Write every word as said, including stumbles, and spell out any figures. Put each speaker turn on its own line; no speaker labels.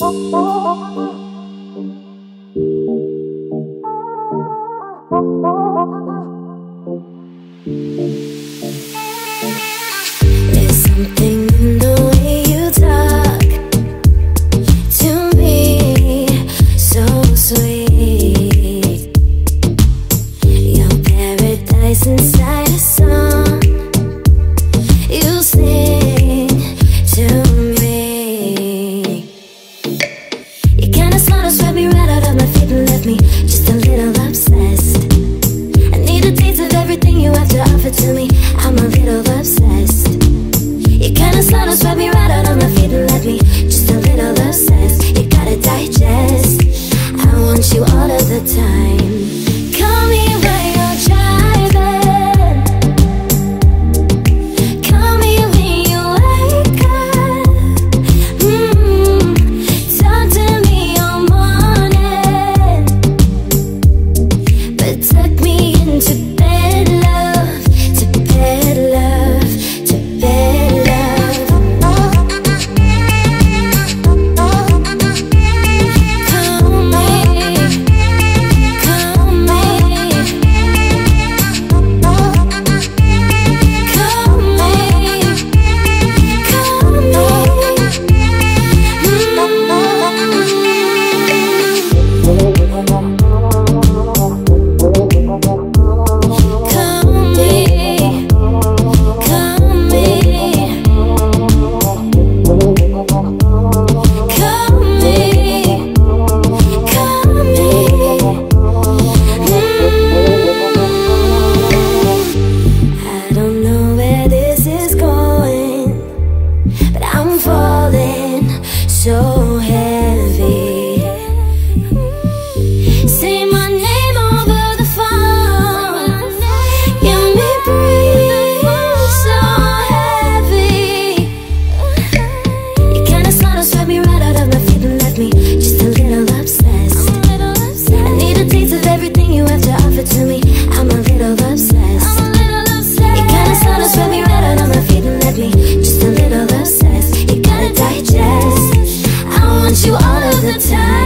There's something in the way you talk to me, so sweet. Your paradise inside a song you sing to me. You kinda sort of swept me right out of my feet and left me just a little obsessed. I need a taste of everything you have to offer to me. I'm a little obsessed. You kinda sort of swept me right out of my feet and left me just a little obsessed. You gotta digest. I want you all of the time. Call me when you're driving. Call me when you wake up. Mm-hmm. Talk to me all morning, but tuck me into bed, love, to bed, love, to bed, love. Call me, call me, call me, call me. I don't know where this is going, but I'm falling so heavy. Say my name over the phone. Give me breathe so heavy. You kinda sort of swept me right out of my feet and left me just a little obsessed. I need a taste of everything you have to offer to me. I'm a little obsessed. You kinda sort of swept me right out of my feet and left me just a little obsessed. You gotta digest. I want you all of the time.